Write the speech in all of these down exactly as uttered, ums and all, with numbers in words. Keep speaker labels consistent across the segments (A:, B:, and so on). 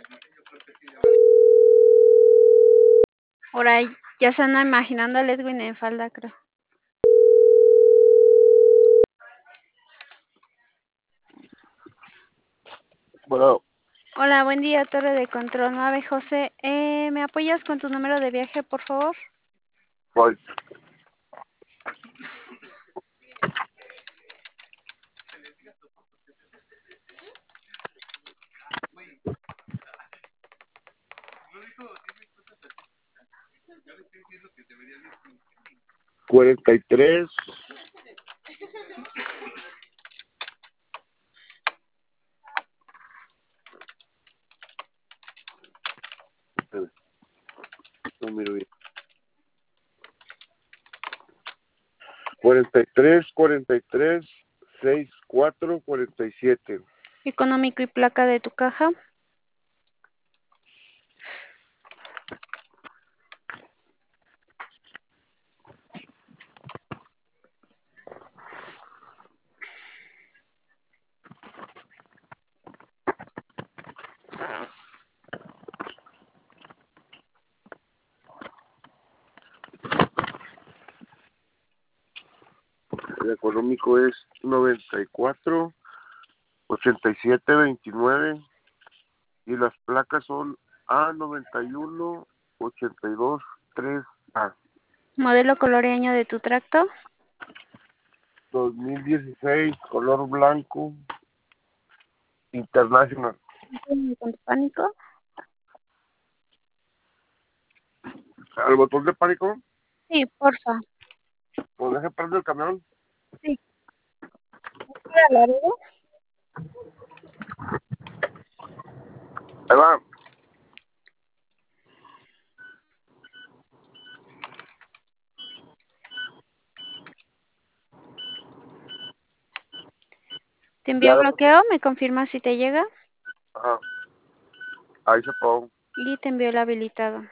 A: Ahora ya se anda imaginando a Edwin en falda, creo.
B: Bueno,
A: Hola, buen día, Torre de Control nueve, José. Eh, ¿me apoyas con tu número de viaje, por favor?
B: voy. cuarenta y tres. Espera, no miro bien. cuarenta y tres, cuarenta y tres, sesenta y cuatro, cuarenta y siete.
A: Económico y placa de tu caja.
B: El económico es noventa y cuatro, ochenta y siete, veintinueve. Y las placas son A noventa y uno, ochenta y dos, tres A.
A: Modelo, color y año de tu tracto.
B: dos mil dieciséis, color blanco, internacional.
A: ¿Con tu pánico?
B: ¿Al botón de pánico?
A: Sí, porfa.
B: ¿O deje prender el camión?
A: Sí. ¿Para Laredo?
B: Ahí va.
A: Te envío
B: Ya lo...
A: bloqueo, me confirma si te llega.
B: Ajá. Ahí se pongo.
A: Y te envío el habilitado.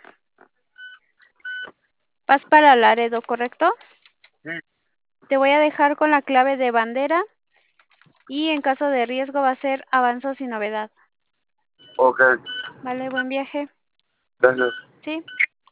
A: Vas para Laredo, ¿correcto?
B: Sí.
A: Te voy a dejar con la clave de bandera y en caso de riesgo va a ser avanzo sin novedad.
B: Ok.
A: Vale, buen viaje.
B: Gracias.
A: Sí.